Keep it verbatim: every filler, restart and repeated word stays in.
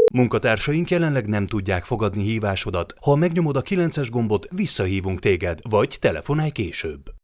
Munkatársaink jelenleg nem tudják fogadni hívásodat. Ha megnyomod a kilences gombot, visszahívunk téged, vagy telefonálj később.